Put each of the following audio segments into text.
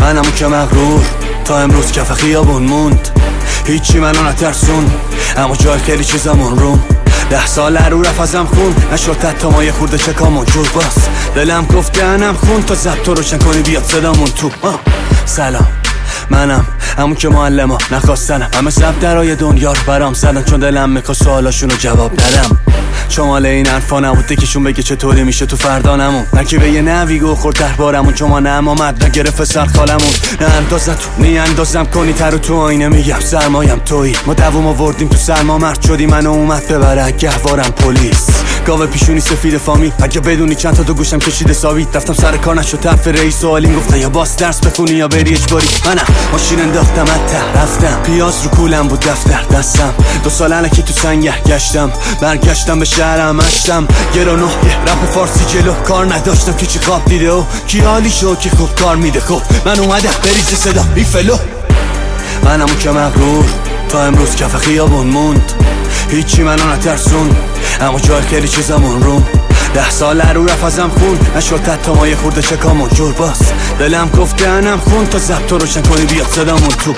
منم که مغرور تا امروز کف خیابون موند. هیچی منو نترسون اما جای خیلی چیزامون روم. 10 سال رو رفت ازم خون نشد حتی ما یه خورده چکامون جور باز. دلم گفت دهنم خون تا ضبط روشن کنی بیاد صدامون تو. سلام منم همون که معلما نخواستنم، همه سب درای دنیا رو برام زدن چون دلم میخواد سوالاشونو جواب ندم. شمال این حرفا نبود دکشون بگه چطوری میشه تو فردا نمون، نه که به یه نوی گو خورد دربارمون چون ما نم آمد نگرفت سر خالمون. نه اندازت نی اندازم کنی تر تو آینه میگم سرمایم تویی. ما دووم آوردیم تو سرما مرد شدی منو اومد ببره گهوارم پلیس. گاوه پیشونی سفید فامی اگه بدونی چند تا دو گوشم کشیده ساویت. رفتم سر کار نشد طرف رئیس سوالیم گفتن یا باس درس بخونی یا بری اجباری. منم ماشین انداختم حتی رفتم پیاز رو کولم بود دفتر دستم. 2 سال الکی تو سنگر گشتم برگشتم به شهرم اشتم گرانو رپ فارسی جلو کار نداشتم که چی خواب دیده و کی حالی شو که خوب کار میده. خب من اومدم بریز صدا بی فلو. منم که مغرور تا امروز کف خیابون موند. هیچی منو نترسون اما جای خیلی چیزامون روم. 10 سال رو رفت ازم خون نشد حتی ما یه خورده چکامون جور باز. دلم گفت دهنم خون تا ضبط روشن کنی بیاد صدامون تو.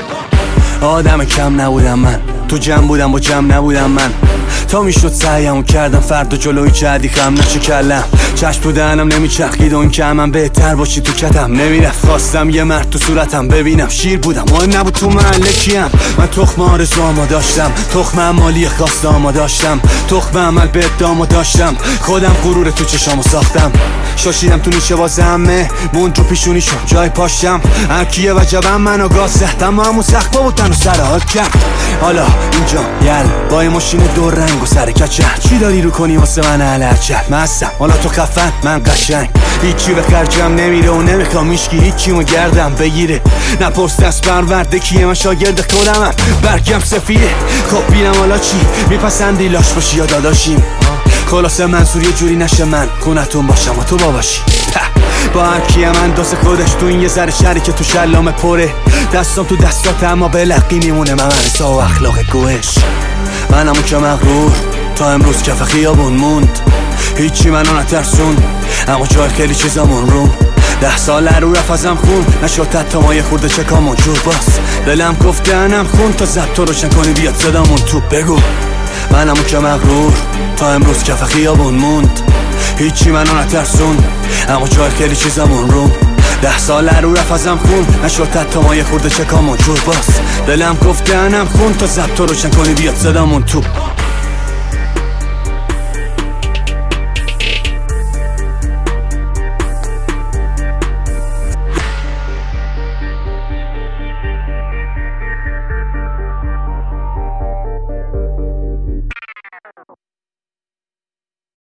آدم کم نبودم من تو جمع بودم با جمع نبودم من. تا میشد سعیمو کردم فردا جلوی جدی خم نشه کلم. چشم تو دهنم نمیچرخید اون که من بهتر باشی تو کتم نمیرفت. خواستم یه مرد تو صورتم ببینم شیر بودم مهم نبود تو محله کیم. من تخم آرزوامو داشتم تخم مالی خواستامو داشتم تخم عمل به ادامو داشتم. خودم غرور تو چشامو ساختم شاشیدم تو نیشه واسه همه موند رو پیشونی شم جای پاشم. هر کیه وجبم منو گاز زد اما همون سخت بودن و سر حال کرد. حالا اینجا یل با یه ماشین دور رنگ و سر کچل چی داری رو کنی واسه من علرچل. من هستم حالا تو خفن من قشنگ هیچی به خرجم نمیره و نمیخوام میشکی هیچیمو گردم بگیره. نپرس دست پرورده کیه من شاگرد خودمم برگم سفیده. خب بینم حالا چی میپسندی لاش باشی یا داداشیم. خلاصه منصور یه جوری نشه من خونتون باشم و تو باباشی. با هر کیم اندازه خودش تو این یه ذره شری که تو شلامه پره. دستم تو دستات اما به لقی میمونه من منسا و اخلاق گوش. منم که مغرور تا امروز کف خیابون موند. هیچی منو نترسون اما جای خیلی چیزامون روم. 10 سال رو رفت ازم خون نشد حتی ما یه خورده چکامون جور باز. دلم گفت دهنم خون تا ضبط روشن کنی بیاد صدامون تو. بگو منم که مغرور تا امروز کف خیابون موند. هیچی منو نترسون اما جای خیلی چیزامون روم. 10 سال رو رفت ازم خون نشد حتی ما یه خورده چکامون جور باز. دلم گفت دهنم خون تا ضبط روشن کنی بیاد صدامون تو.